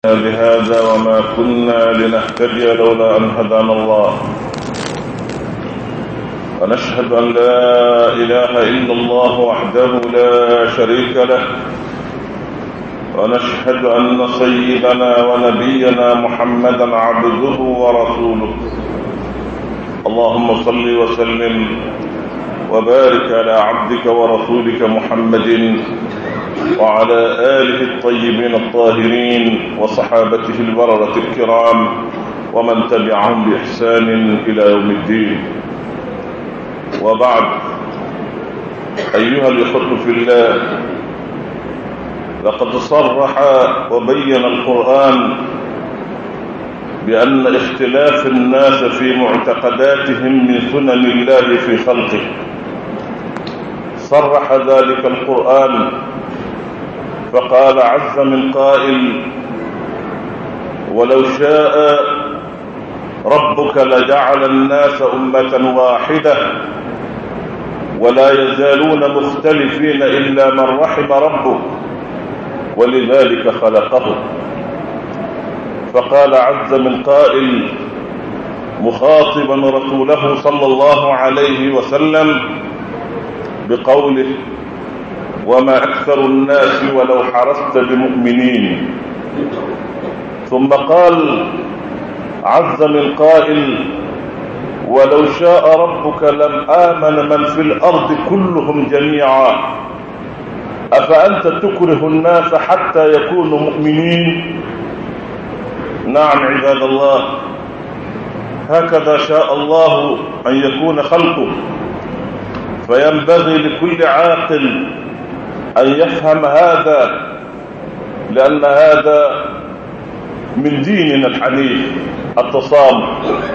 بهذا وما كنا لنهتدي لولا أن هدانا الله، ونشهد أن لا إله إلا الله وحده لا شريك له، ونشهد أن سيدنا ونبينا محمدا عبده ورسوله. اللهم صل وسلم وبارك على عبدك ورسولك محمد وعلى آله الطيبين الطاهرين وصحابته البررة الكرام ومن تبعهم بإحسان إلى يوم الدين. وبعد، أيها الإخوة في الله، لقد صرح وبين القرآن بأن اختلاف الناس في معتقداتهم من سنن الله في خلقه. صرح ذلك القرآن فقال عز من قائل: ولو شاء ربك لجعل الناس أمة واحدة ولا يزالون مختلفين إلا من رحم ربك ولذلك خلقه. فقال عز من قائل مخاطبا رسوله صلى الله عليه وسلم بقوله: وما أكثر الناس ولو حرصت بمؤمنين. ثم قال عز من قائل: ولو شاء ربك لم آمن من في الأرض كلهم جميعا أفأنت تكره الناس حتى يكونوا مؤمنين. نعم عباد الله، هكذا شاء الله أن يكون خلقه، فينبغي لكل عاقل أن يفهم هذا، لأن هذا من ديننا الحنيف التصامح.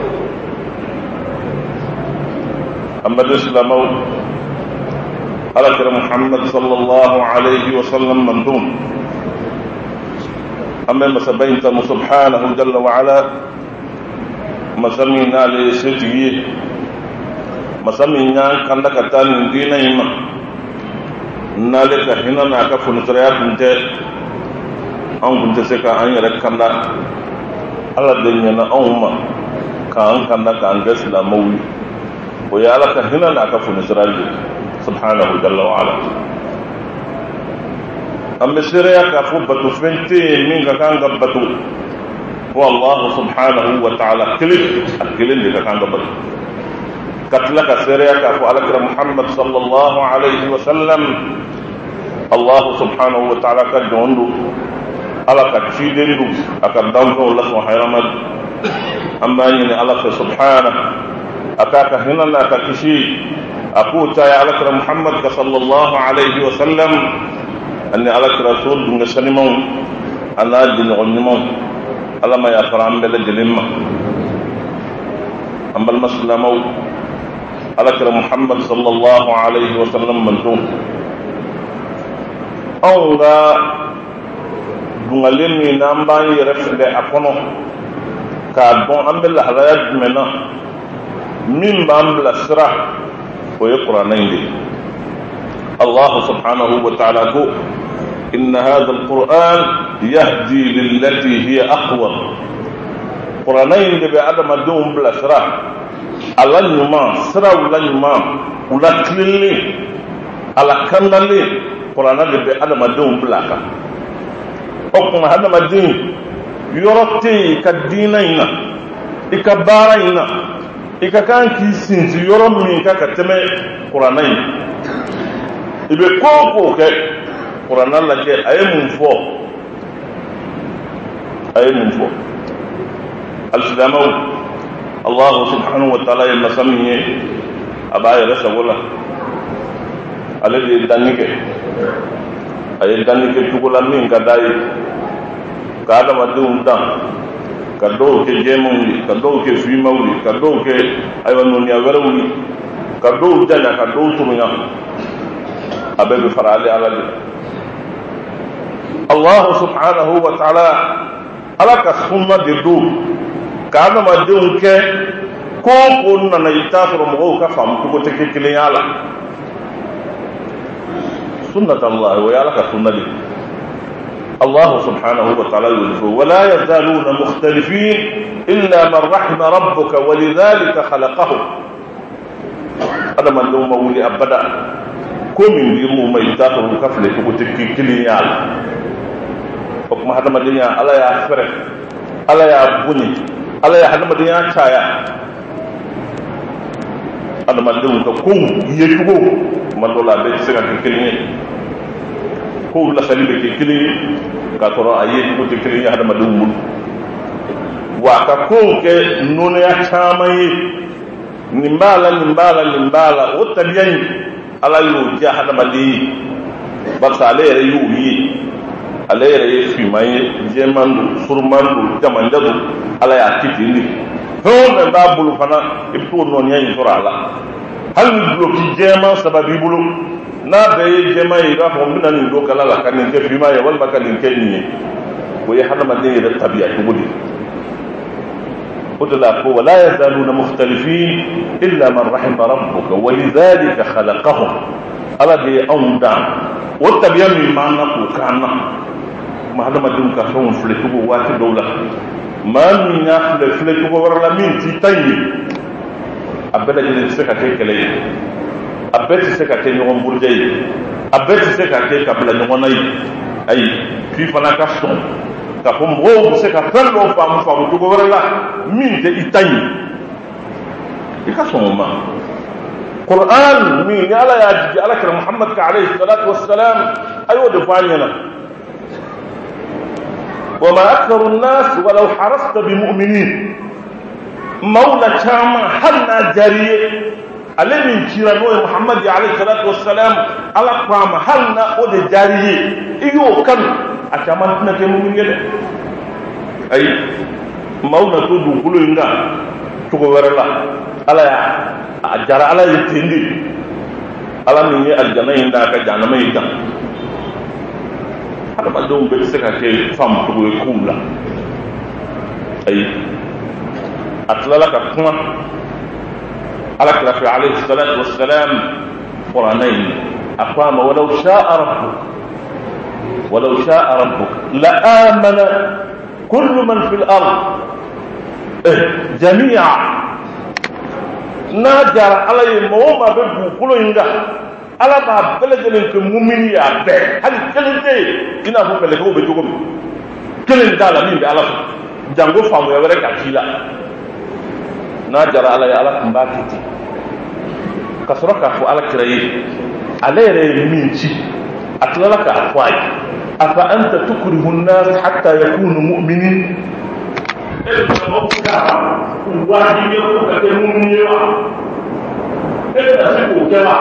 أما الإسلام على محمد صلى الله عليه وسلم مندوم، أما مسبين تم سبحانه جل وعلا مسمينا لسيتيه مسمينا كندك تان ديننا نالك هنا ناك فنسريا كنت أن كنت سكا أن يركنا على ديننا أمة كان كان إسلامي ويا لك هنا ناك فنسريا سبحانه جل وعلا. أما سريا كفوبة فنتين من كان قبته هو الله سبحانه وتعالى كلين كان قبته كتلك سريا كفو على محمد صلى الله عليه وسلم. الله سبحانه وتعالى كجوندو على كتشيدندو أكدامه الله سبحانه. أما يعني الله سبحانه أكاك هنا لا كشي أقول يا على محمد صلى الله عليه وسلم أني على رسول دون سلمون أنا دين غنمون على ما يفرام بلجلما. أما المسلمون على محمد صلى الله عليه وسلم منتون أولا دونالين نامبان يرفل أكونو كادون أمبل هلايات منا من بامبل سرا ويقرانين. الله سبحانه وتعالى قال: إن هذا القرآن يهدي للتي هي أقوى. قرانين بأدم دوم بلا سرا على نما سرا ولا نما ولا كليلي على كنالي قرآن بأدم دوم بلا كا أكون هذا مدين يرتي كدينينا إكبارينا إكان كيسين يرمي كتمة قرانين ibe koko ke Qur'an la ke aymun fo al-islamu Allah subhanahu wa ta'ala yasmiye abaya rasulullah alladhi danike ay danike tugula min kadai kada madum dan kado ke jemuni kado ke fimawli kado ke aywanun ya warawli kado jana kado tumunya أبي فرالي على الله سبحانه وتعالى على كسمة ددو كان ما دون ك كون كنا نيتاسر مغو كفام كبتك كليالا سنة الله ويا لك سنة دي الله سبحانه وتعالى يقول ولا يزالون مختلفين إلا من رحم ربك ولذلك خلقهم هذا من لو مولي أبدا كم يمو ما يتاخر كفله تبتكي كليال وكما هذا مدنيا ألا يا فرق ألا يا بني ألا يا هذا مدنيا شايا هذا مدنيا كم يجبو من دولا بيت سكان كليال كم لا سليم كليال كاتورا أيه كم كليال هذا مدنيا وكم كنونيا شامي nimbala o tabiyan ala yo ja hada mali baksa ale yere yuyi ale yere fi mai jemandu surmandu jamandadu ala ya kitindi ho na babulu fana ibtu non yayi surala hal bloki jema sababi bulu na be jema ira fo mina ni do kala la kan ke fi mai wal bakan ke ni ko ya hada mali yere tabiya to budi ولا يزالون مختلفين إلا من رحم ربك ولذلك خلقهم الذي أودع والتبيان ما نقول كان ما هذا ما دون كفون فلتوا وات دولة ما من يخل فلتوا ورلا من تيتاني أبدا جل سكتة كلي أبدا سكتة يوم برجي أبدا سكتة قبل يوم أي في فناكسون ka fo mɔgɔw bɛ se ka fɛn dɔw faamu cogo wɛrɛ la min tɛ i ta ɲi i ka sɔn o ma Qur'an min ni Ala y'a jigi Alakira Muhammad ka alayhi salatu wassalam a y'o de fɔ an ɲɛna wa ma aktharu an-nas walaw harasta bi mu'minin maaw la caman hali n'a jaar'i ye ale min cira n'o ye Muhammad alayhi salatu wassalam Ala ko a ma hali na o de jaar'i ye i y'o kanu a caman tɛna kɛ mumin ye dɛ ayi maaw na to dugukolo in kan cogo wɛrɛ la Ala y'a a jara Ala ye ten de Ala min ye alijana in da ka jahanama in dan hadamadenw bɛɛ bɛ se ka kɛ faamu cogo ye kow la ayi a tilala ka kuma Alakira fɛ alayhi salatu wassalam kuranɛ in a ko a ma walaw sha'a rabbuka ولو شاء ربك لآمن كل من في الأرض جميعا ناجر على موما ببو كل ينجا على ما بلجن كمؤمن يا به هل كلن دي إنا هو بلجو بتوكم كلن دالا مين بألف جانغو فامو يورك أكيلا ناجر على كمباكتي كسرك أفو على كريه على رمينتي أطلالك أفواي أفأنت تكره الناس حتى يكونوا مؤمنين واجب يقول كمؤمن إذا سكوا كما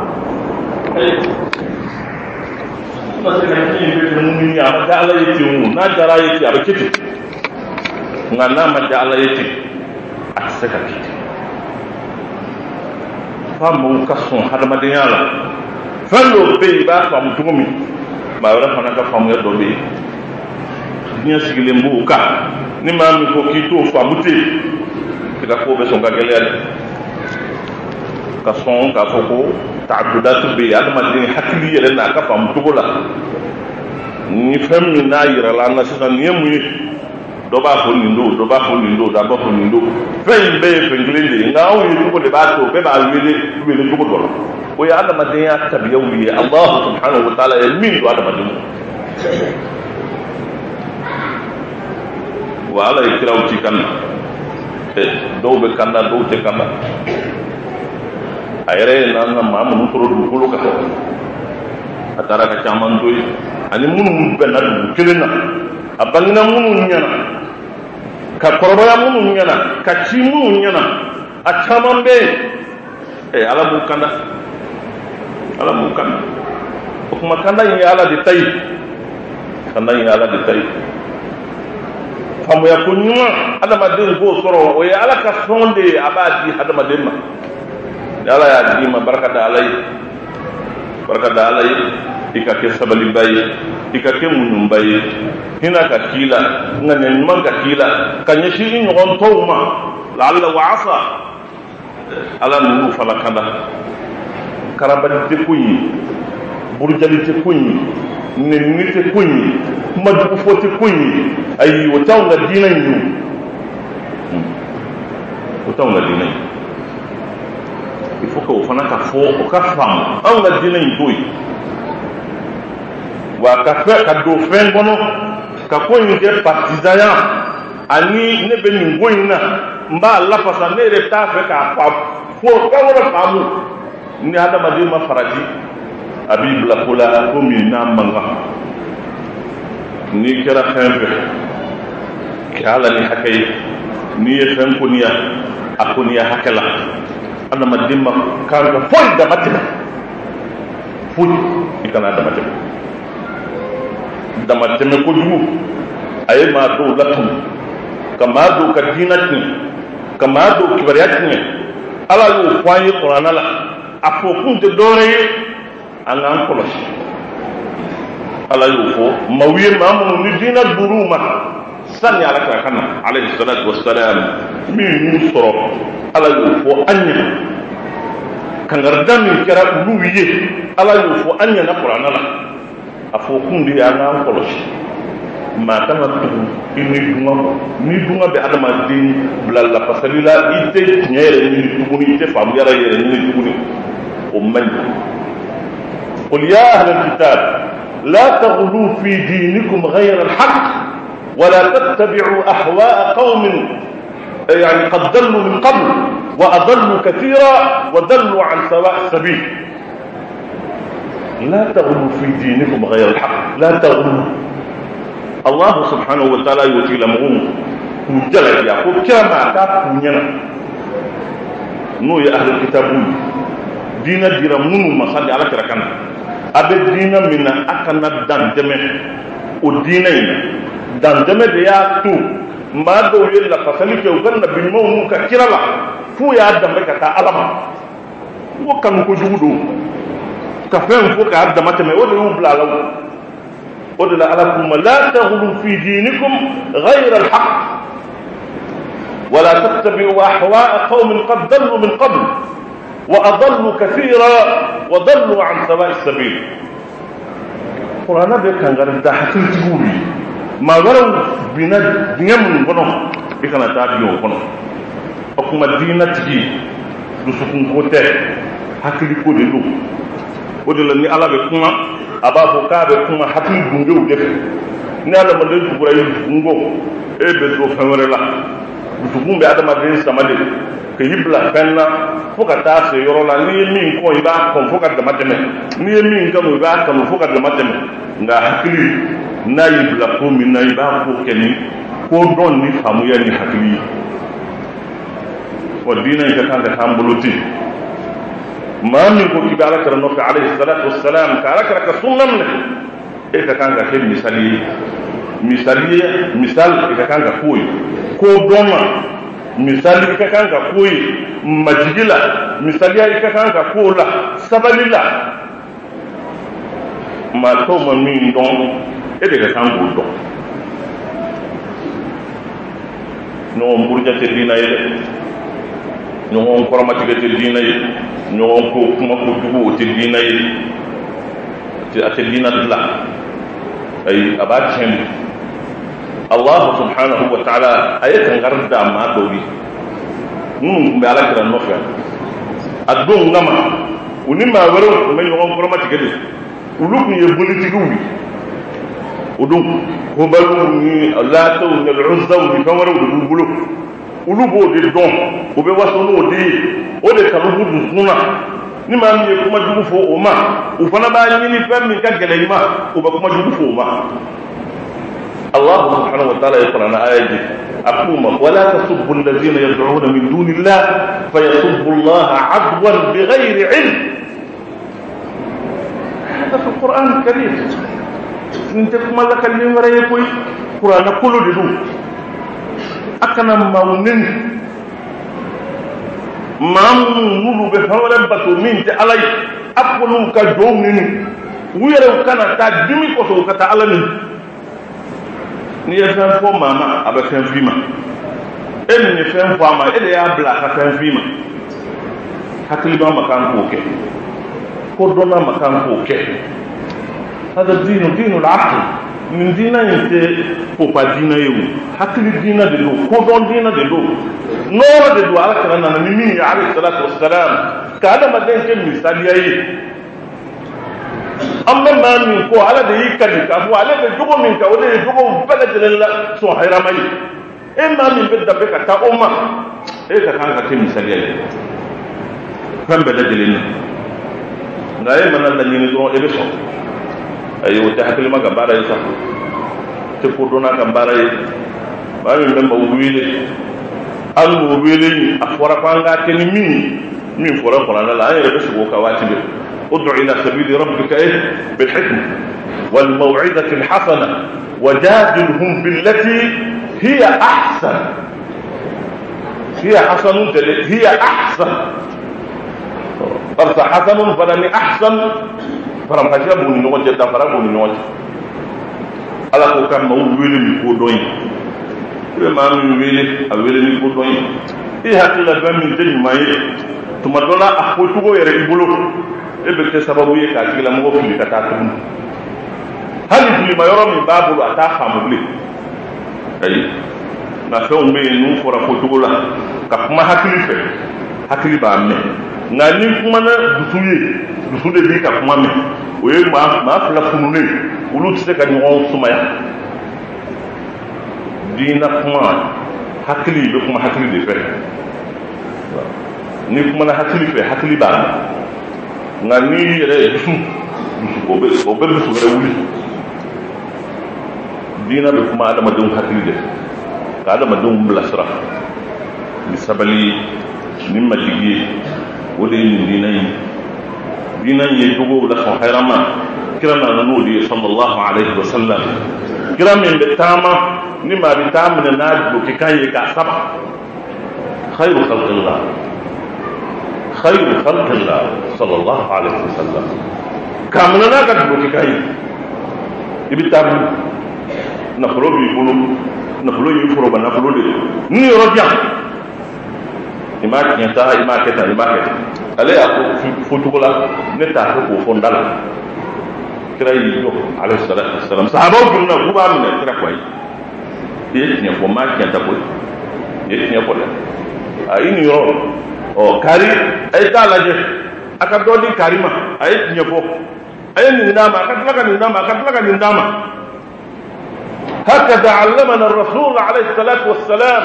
مثلا كمؤمن ما جعل يتيمون ما جرى يتي أبكتي ما جعل يتي أكسكتي فمو كسون هذا ما ديالا فلو بي با فام تومي ما wala fana ka famu ya dobe nya sigilen bu ka ni ma mi ko kito famute ka ko be songa gele ka son ka foko ta'addudatu bi adama din hakili yele na ka famu tugola ni fam ni na yira la na sisan ni mu do ba fo ni ndo da ba fo ni ndo fe be fe nglende ngaw yi ko de ba to be ba wele ko do o ya adama din ya tabiyawi Allah subhanahu wa ta'ala yamin do adama din wa ala ikraw ci kan do be kan do te kan ayre nan na ma mu toro du ko ka atara ka chaman doy ani munu be na du kelena abangina munu nyana ka koroboya munu nyana ka ci munu nyana a chaman be ala bu kanda o kuma kanda yin ala de tay kanda yin ala de tay famu ya kunyuma adama din go soro o ya ala ka sonde abadi adama din ma ala ya di ma baraka da alai ika ke sabali bayi ika ke munum bayi hina ka kila ngane man ka kila kanye shi nyon tawma la'alla wa asa ala nuru falakanda karabali de kunyi burjalite kunyi nenite kunyi madu foti kunyi ay watawnga dinan yu watawnga dinan il faut que fana ka fo o ka fam an ga dinan doy wa ka fe ka do fen bono ka kunyi de partizaya ani ne be ni goyina mba la pasa ne re ta fe ka pa fo ka wala famu ni adama de ma faraji abib la kula ko mi na manga ni kera xembe kala ni hakay ni fen ko niya akuniya hakala adama de ma ka fo da matina fo ikana da matina da matina ko du ay ma do latum kama do kadinatni kama do kibariyatni ala yu kwani qur'ana la afokun de dore anan kolos ala yu fo mawiye mamu ni dina duruma sani ala kana alayhi salatu wassalam min nusro ala yu fo anya kangardan kera luwiye ala yu fo anya na qur'ana la afokun de anan kolos ma kana tugu ini dunga be adama din blalla pasalila ite nyere ni tuguni ite fam yara yere ni tuguni umman qul ya ahla alkitab la taghlu fi dinikum ghayra alhaq wa la tattabi'u ahwa'a qaumin يعني قد ضلوا من قبل وأضلوا كثيرا وضلوا عن سواء السبيل لا تغلوا في دينكم غير الحق لا تغلوا الله سبحانه وتعالى يوتي لمهم وجل يعقوب كما تاكونينا نو يا أهل الكتاب دين دير منو ما صلي على كركنا أبد دين من أكنا دان دمه ودينين دان دمه ديا تو ما دو يلا فسلك يوغنا بنمو كيرلا فو يا دم كتا علما وكان كجودو كفن فو كا دم تمه ودو بلا لو ودل عليكم لا تغلوا في دينكم غير الحق ولا تتبعوا أحواء قوم قد ضلوا من قبل وأضلوا كثيرا وضلوا عن سواء السبيل قرآن كان غير ده حكيم تقولي ما غيروا بنا دينهم بنو إكنا تابعوا بنو أكما دينا تجي لسكون كوتة حكيم كودي لو ودل ني على بكما abafo kaabe kuma hatin gungo def ni ala ma len tugura yi gungo e be do famere la tugumbe adama den samade ke yibla fenna foka ta se yoro la ni min ko iba ko foka da mateme ni min kam iba kam foka da mateme nga hakili na yibla ko min na iba ko keni ko don ni famu ya ni hakili wa dina ka kan da tambuluti ما منكم كبارك النبي عليه الصلاة والسلام كارك سنن إذا كان كهل مثال إذا كان كوي كودوما مثال إذا كان كوي مجيلا مثال إذا كان كولا سباليلا ما توم من دون إذا كان كودو نوم برجة الدين نوم كرامة الدين نوم كوما كتبو الدين الدين الله أي أباتهم الله سبحانه وتعالى أية غرد ما دوري بألك النفع أدون نما ونما ورو من نوم كرامة الدين ولكن يبني تقوي ودون كبروني لا تون العزة وبكمرو وبلو ulubo de don obe waso no de o de kalubu dusuna ni ma mi kuma jugu fo o ma o fana ba ni fam mi ka gele ma o ba kuma jugu fo o ma Allah subhanahu wa ta'ala yaqrana ayati aquma wa la tasubbu alladhina yad'una min dunillah fayasubbu Allah 'adwan bighayri 'ilm hada fi alquran alkarim nte kuma la kallim raye koy qur'an kullu de du akana maunin mamu be fawran bato min ta alay akulu ka domin wuyere kana ta dimi ko to kata alani ni ya san fo mama aba san fima en ni san fo ama ele ya bla ka san fima hakili ba makan ko ke ko dona makan ko ke هذا الدين دين العقل من دينا ينتي فوقا دينا يو حكي دينا دلو كودون دينا دلو نورا دلو على كرنا نميني عليه الصلاة والسلام كهذا ما دين كم مثال يأي أما ما منكو على ده يكلك أبو على ده جبو منك وده جبو بلد لله سوحي رمي إما من بدأ بك تأمة إيه كان كم مثال يأي كم بلد لله نايم من الله ينزلون إبسهم ayo ta hakili ma gambara yasa te kodona gambara yi ba mi memba wile al wile ni afora kwanga teni min fora fora la ay rebe sugo ka wati be ud'u ila sabili rabbika bil hikma wal maw'izati al hasana wajadilhum billati hiya ahsan hiya ahsan farsa hasanun falani ahsan faram khasha bu ni wonje da fara bu ni wonje ala ko kam ma wele mi ko doy be ma mi wele a wele mi ko doy e hakila ba min tan maye to ma dola a ko tugo yere ibulo e be te sababu ye ka tigila mo fili ka ta tum hali fili ma yoro mi babu ata khamuli ay na fe o me nu fora ko tugo la ka kuma hakili fe hakili ba me na ni kuma na dusu de bi ka kuma me o ye ma fla funune ulu tse ka nyon sumaya dina kuma hakili be kuma hakili de fe ni kuma na hakili fe hakili ba na ni yere o be su wuli dina be kuma adama dum hakili de ka adama dum blasra ni sabali ni majigi wode ni dina yi dugo la ko hayrama kirana na nudi sallallahu alaihi wasallam kiram min betama ni ma betama na do ki kanye ka saba khayru khalqillah sallallahu alaihi wasallam kamna na ka do ki kanye ibitam na probi bulu na fulo yi furo bana fulo de ni rodia ima kenta ale ya ko futugula ne ta ko fondal kira yi yo alayhi salatu wassalam sahaba ko na ku ba min kira kwai ye ne ko ma kenta ko ye ne ko la ayini yo o kari ay ta laje aka dodi karima ay ne ko ay ni ndama aka ni ndama هكذا علمنا الرسول عليه الصلاة والسلام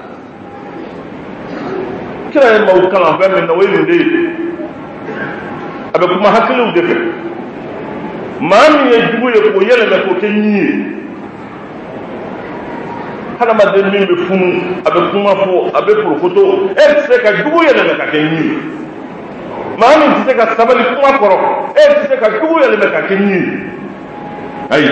كلا يمو كلام فهم من نويل دي أبقى ما هكذا ودفع ما من يجبو يقو يلمك وكني هذا ما دمين بفهم أبقى ما فو أبقى فرقوتو سيكا جبو يلمك وكني ما من سيكا سبالي كما فرق سيكا جبو يلمك وكني أي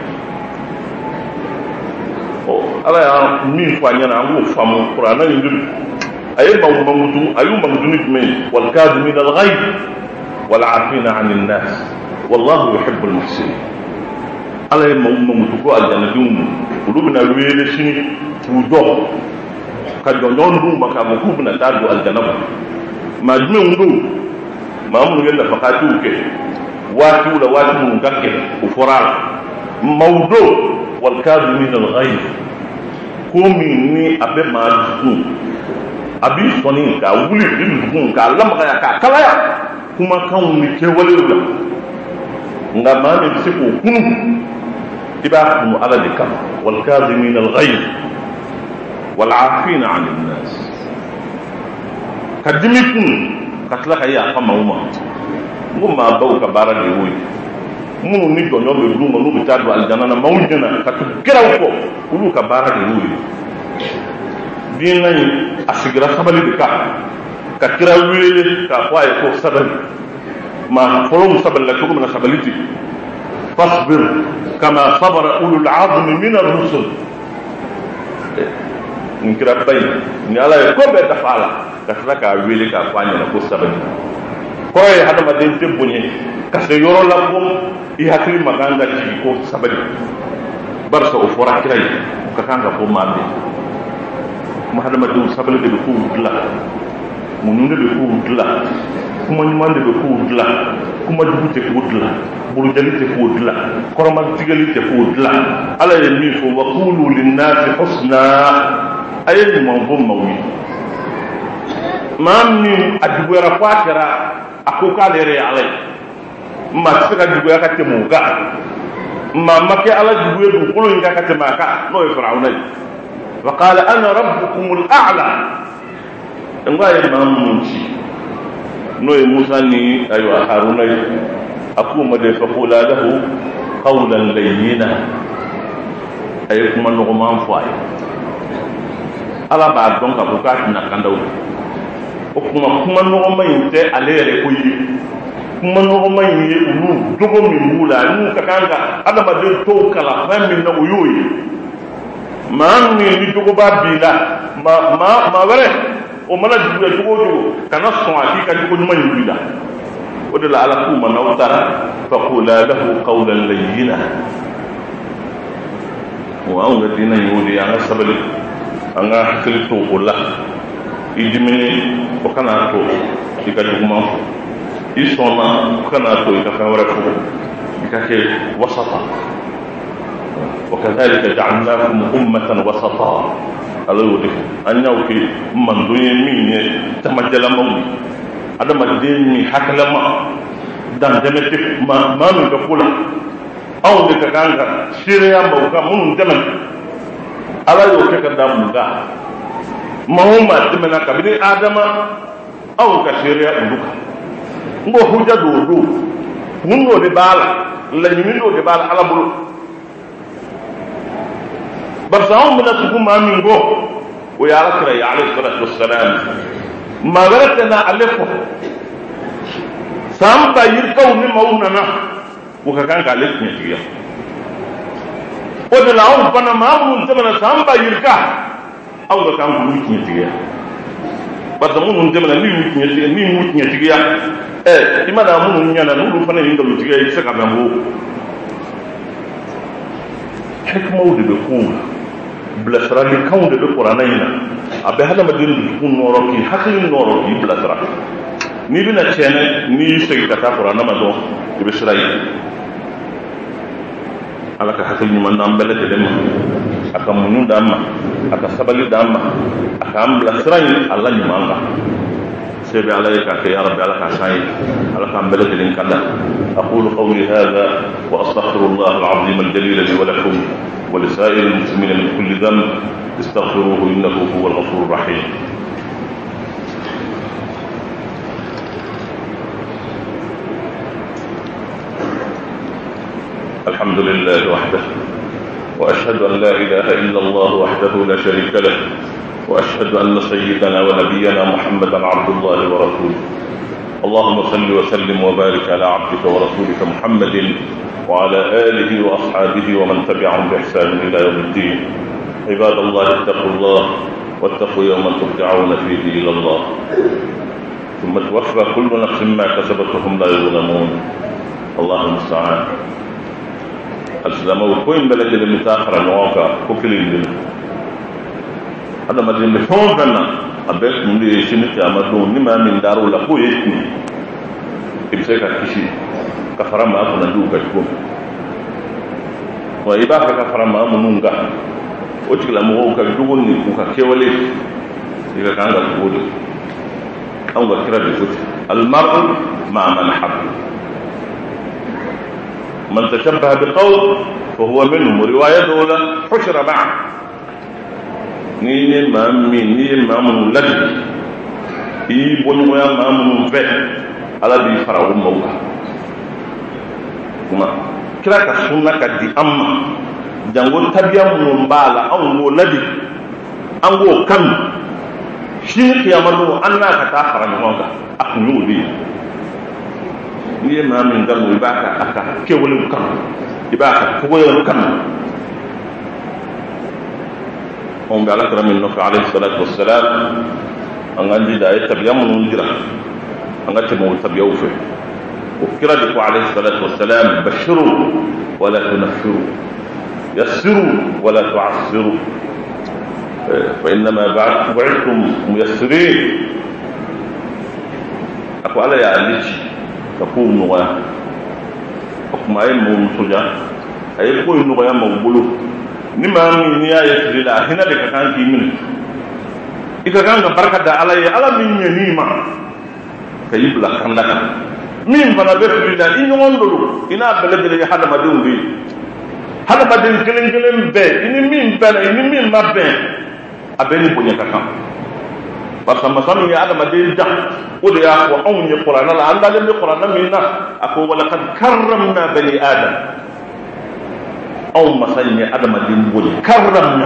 ala ya min fa nyana ngu famu qur'ana ni dum ay mamutu ayu mamutu ni men wal kadhimin al ghayb wal afina 'anil nas wallahu yuhibbul muhsinin ala ya mamutu ko aljanna dum ulubna wele shini fudo ka jonjon dum maka mo kubna tadu aljanna ma dum ndu mamun yalla fakatu ke watu mun kakke uforal mawdu والكاظمين الغيظ كومي ني ابي ما دكون ابي سوني كا ولي دكون كا لم كا كلايا كما كان ني كيولي ولا ngama ni siko kunu tiba mu ala dikam والكاظمين الغيظ والعافين عن الناس kadimikun katlaka ya kama uma nguma bauka barade woyi munu ni donyo be duma nu bitadu aljanna na mawjina ka tukiraw ko ulu ka bara de wuri dina ni asigira sabali de ka kira wele ka kwaye ko sabali ma folum sabal la tukum na sabaliti fasbir kama sabara ulul azm min ar-rusul nkira bay ni ala ko be tafala ka wele ka kwanya na ko sabali ko e hada ma den tebunye kasi yoro la ko i hakili maganga ci ko sabali barsa o fora kiray ka kanga ko mambe muhammad du sabali de ko dula mununde de ko dula kuma nyumande de ko dula kuma dugu tɛ k'o dilan burujali tɛ k'o dilan kɔrɔmatigɛli tɛ k'o dilan ala ye min fɔ wa qulu linnasi husna a ye ɲuman fɔ maaw ye maa min a juguyara fɔ a kɛra a ko k'ale yɛrɛ ye ala ye maa tɛ se ka juguya ka tɛmɛ o kan maa ma kɛ ala juguye dugukolo in kan ka tɛmɛ a kan n'o ye Firawuna ye wa qala ana rabbukumul a'la n ko a ye maa minnu ci n'o ye Musa ni ayiwa Haruna ye a k'u ma de faqula lahu qawlan layyina a ye kuma nɔgɔman fɔ a ye ala b'a dɔn ka fɔ k'a tɛna kandaw o kuma nɔgɔman in tɛ ale yɛrɛ ko ye kuma nɔgɔman in ye olu jogo min b'u la n'u ka kan ka adamaden tɔw kalan fɛn min na o y'o ye maa min ni jogo b'a b'i la maa wɛrɛ o mana juguya cogo o cogo kana sɔn a k'i ka jogo ɲuman in wuli la o de la ala k'u ma n'aw taara faqula lahu qawlan layyina o anw ka diinɛ in y'o de ye an ka sabali an ka hakili to o la i dimini o kana to i ka juguman fɔ i sɔnna o kana to i ka fɛn wɛrɛ fɔ i ka kɛ wasata وكذلك جعلناكم أمة وسطا ala y'o de fɔ an y'aw kɛ mandon ye min ye tamajalamaw ye adamaden min hakilama dantɛmɛ tɛ maa min ka ko la anw de ka kan ka seereya maaw kan minnu tɛmɛ ala y'o kɛ ka da mun kan maa o maa tɛmɛna kabini adama anw ka seereya olu kan n ko hujja do o don kun dɔ de b'a la laɲini dɔ de b'a la ala bolo barisa anw bɛna tugu maa min kɔ o ye alakira ye alayhi salatu wassalam maa wɛrɛ tɛna ale kɔ san ba yirikaw ni maaw nana o ka kan k'ale tiɲɛtigiya o de la anw fana maa minnu tɛmɛna san ba yirika aw ka kan k'olu tiɲɛtigiya barisa minnu tɛmɛna ni y'u tiɲɛtigiya i mana minnu ɲɛna n'olu fana ye nkalontigiya i tɛ se ka bɛn o hikmaw de bɛ kow la bilasiralikanw de bɛ kuranɛ in na a bɛ hadamaden dusukun nɔrɔ k'i hakili nɔrɔ k'i bilasira n'i bɛna tiɲɛ n'i y'i segin ka taa kuranɛ ma dɔn i bɛ sira ye ala ka hakili ɲuman d'an bɛɛ lajɛlen ma a ka muɲu d'an ma a ka sabali d'an ma a k'an bilasira yen ala ɲuman kan se bɛ ala ye k'a kɛ ya rabbi ala k'a k'an ye ala k'an bɛɛ lajɛlen kanda أقول قولي هذا وأستغفر الله العظيم الجليل لي ولكم ولسائر المسلمين من كل ذنب استغفروه إنه هو الغفور الرحيم الحمد لله وحده وأشهد أن لا إله إلا الله وحده لا شريك له وأشهد أن سيدنا ونبينا محمدا عبد الله ورسوله اللهم صل وسلم وبارك على عبدك ورسولك محمد وعلى آله وأصحابه ومن تبعهم بإحسان إلى يوم الدين عباد الله اتقوا الله واتقوا يوما ترجعون فيه إلى الله ثم توفى كل نفس ما كسبت وهم لا يظلمون الله المستعان السلام وكوين بلد المتاخر المواقع كوكلين لنا هذا ما دين فون فنا أبيك من اللي شنت أمدون نما من دارو لقو يشني إبسك كشي كفرما ما أكون ندوك كشكو وإباك كفرما منونغا وتكلا مغو كجدوني وككيولي إذا كان غتقول أو غكرا بكت المرء مع من حب من تشبه بقوم فهو منهم رواية دولة حشر معه ni maa minnu ladi i bɔɲɔgɔnya maa minnu fɛ ala b'i fara o maaw kan kuma kira ka sunna ka di an ma jango tabiya minnu b'a la anw k'o ladi an k'o kanu sini kiyama don an n'a ka taa fara ɲɔgɔn kan a kun y'o de ye n'i ye maa min kanu i b'a ka kɛwalew kanu i b'a ka cogoyaw kanu on be ala kira min nɔfɛ alayhi salatu wassalam an k'an jija a ye tabiya minnu jira an ka tɛmɛ o tabiyaw fɛ o kira de ko alayhi salatu wassalam bashiru wala tunaffiru yassiru wala tu'assiru fa innama bu'ithtum muyassirin ako ala y'a lici كفو نوغا وكما أي موسوجا أي كوي نوغا موبولو نما نيا يسري لا هنا لك كان كيمين إذا كان بركة على من ينيما كيبلا كان لك من فنا بسري لا إن وندلو إنا بلد لي هذا ما دون بي هذا ما دون كلين بي إن من بلا إن من ما بي أبني بني كان parce que masam ya adama de ja o de ya ko on ni qur'an la anda le qur'an minna ako wala qad karramna bani adam aw masam ya adama de mbodi karramna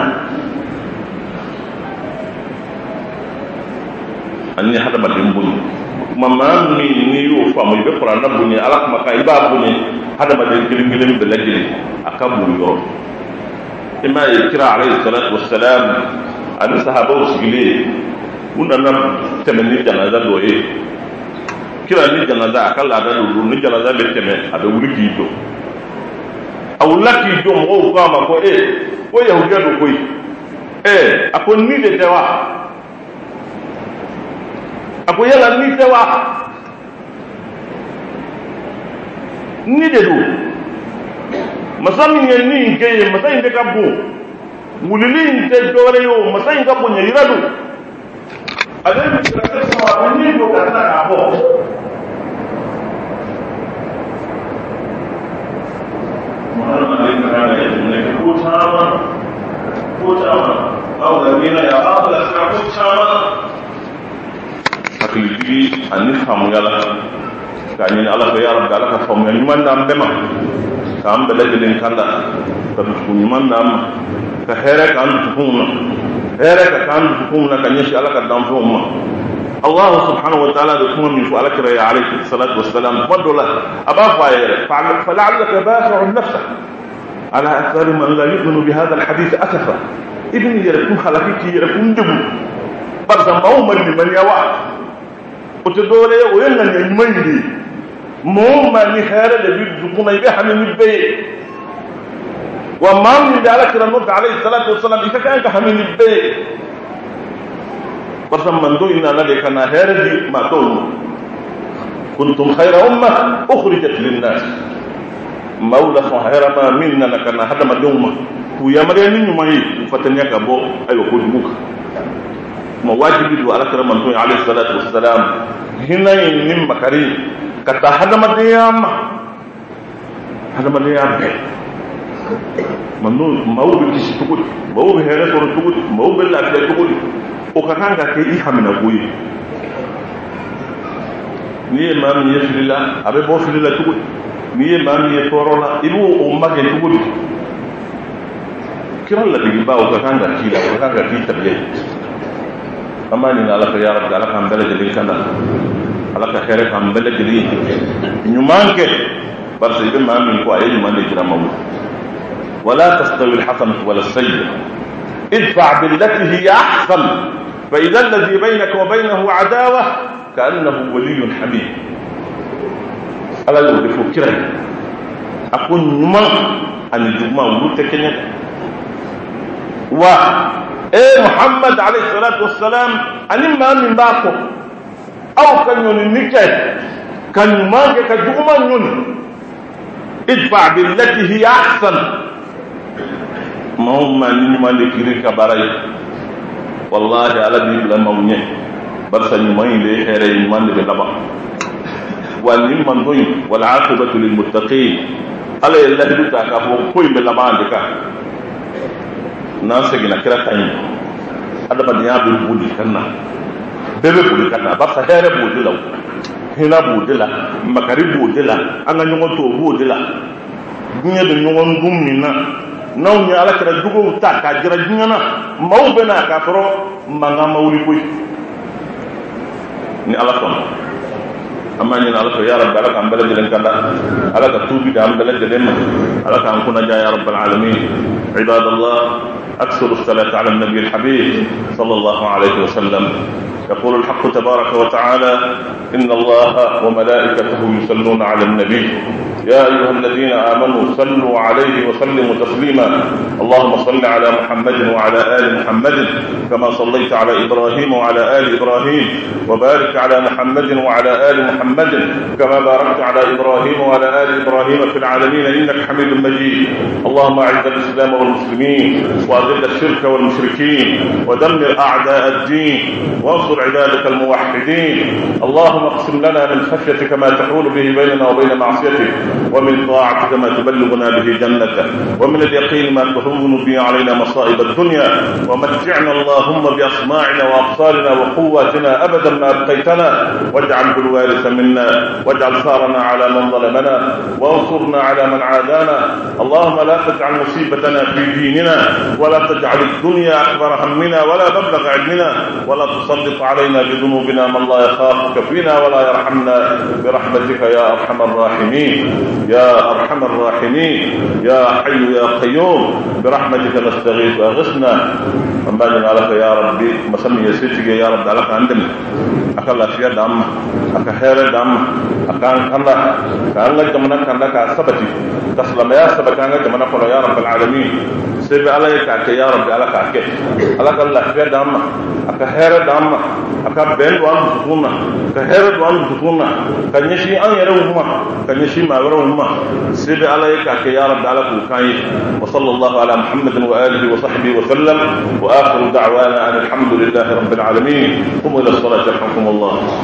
anni hadama de mbodi mamma mi ni yo famu be qur'an na bunni ala kuma kai ba bunni hadama de gilim be lajili akabu yo ima ikra alayhi salatu wassalam an sahaba usgili unana temeni janaza do e kira ni janaza akala da do ni janaza be teme abe wuri ki do awlaki do mo ko ma ko ko yahudiya do koy akon ni de dewa ako yala ni dewa ni de do masami ni ngeye masai de kabu mulili inte dore yo masai kabu nyira do adem kirasema wani do kana hapo mwana aliyekana yeye kutama au lamina ya abla kutama akili ani famu yala kani ala ko ya rabbi ala ka famu ni man dam bema kam beledin kanda tabu man dam ka here kan tukuna هيرك كان تكون لك نيش على قدام فهم الله سبحانه وتعالى يكون من فعلك يا عليه الصلاة والسلام فضل أبا فاير فلعلك باخع نفسك على أثار من لا يؤمن بهذا الحديث أسفا ابن يركون خلقك يركون دبو برزم بوما لمن يوع وتدوري وينن يميني موما نخير لبي تكون يبيح من البيت وما من ذلك النبي عليه الصلاة والسلام إذا كان كحمل البيت برسم من دوينا لك أنا هردي ما دون كنتم خير أمة أخرجت للناس مولى خير ما منا لكنا هذا ما دوما ويا مريم نمي فتنيك أبو أيوة كل ما واجب يدو على كرم من عليه الصلاة والسلام هنا ينم مكري كتا هذا ما ديام manu mawu bi ci tukul mawu bi hele so tukul mawu bi la de tukul o ka kanga ke i hamina goyi ni mam ni filila abe bo filila tukul ni mam ni torola ibu o mage tukul kiran la bi ba o ka kanga kila o ka kanga ki tabiye amani na ala ya rabbi ala kan bele de kanda ala ka khere kan bele de ñu manke parce que mam ni ko ay ñu man de jira mawu ولا تستوي الحسنة ولا السيئة ادفع بالتي هي أحسن فإذا الذي بينك وبينه عداوة كأنه ولي حميد ألا يودفو كرا أكون نما أن الجمع ولوتكني محمد عليه الصلاة والسلام أن ما من باكو أو كان ينكي كان ما كجمع ادفع بالتي هي أحسن mahumma ni ma le kiri kabaray wallahi ala bi la mawnya barsa ni may le xere ni man de laba wal nim man doy wal aqibatu lil muttaqin ala yalla du ta ka fo koy be laba andika na segina kira tay ala ba nya bi budi kanna bebe budi kanna barsa xere budi law hina budi la makari budi la anga nyongo to budi la dunya de nyongo ngumina naw ni ala kira jugo ta ka jira nyana mawbena ka toro manga mawli koy ni ala ton amani ala to ya rabb ala kan balade len kanda ala ka tubi da balade len ala kan kuna ja ya rabbal alamin ibadallah اكثر الصلاه على النبي الحبيب صلى الله عليه وسلم يقول الحق تبارك وتعالى ان الله وملائكته يصلون على النبي يا أيها الذين آمنوا صلوا عليه وسلموا تسليما. اللهم صل على محمد وعلى آل محمد كما صليت على إبراهيم وعلى آل إبراهيم، وبارك على محمد وعلى آل محمد كما باركت على إبراهيم وعلى آل إبراهيم في العالمين إنك حميد مجيد. اللهم أعز الإسلام والمسلمين وأذل الشرك والمشركين ودمر أعداء الدين وانصر عبادك الموحدين. اللهم اقسم لنا من خشيتك ما تحول به بيننا وبين معصيتك، ومن طاعتك ما تبلغنا به جنتك، ومن اليقين ما تهون به علينا مصائب الدنيا، ومتعنا اللهم بأسماعنا وأبصارنا وقواتنا أبدا ما أبقيتنا، واجعله الوارث منا، واجعل ثارنا على من ظلمنا، وانصرنا على من عادانا. اللهم لا تجعل مصيبتنا في ديننا، ولا تجعل الدنيا أكبر همنا ولا مبلغ علمنا، ولا تسلط علينا بذنوبنا من لا يخافك فينا ولا يرحمنا، برحمتك يا أرحم الراحمين يا أرحم الراحمين يا حي يا قيوم، برحمتك نستغيث أغثنا. أمبالنا لك يا ربي مسمي يسيتك يا رب لك عندنا أكل أشياء دم أكهير دم أكان الله كان لك جمنا كان لك سبتي تسلم يا سبت كان لك جمنا قل يا رب العالمين سيب عليك يا رب عليك أكيد عليك الله أشياء دم أكهير دم أكبر وان سكونا كهير وان سكونا كنيشي أن يروهما كنيشي ما يروهما سيب عليك يا رب عليك وكاي. وصلى الله على محمد وآله وصحبه وسلم، وآخر دعوانا أن الحمد لله رب العالمين. قوموا إلى الصلاة يرحمكم الله.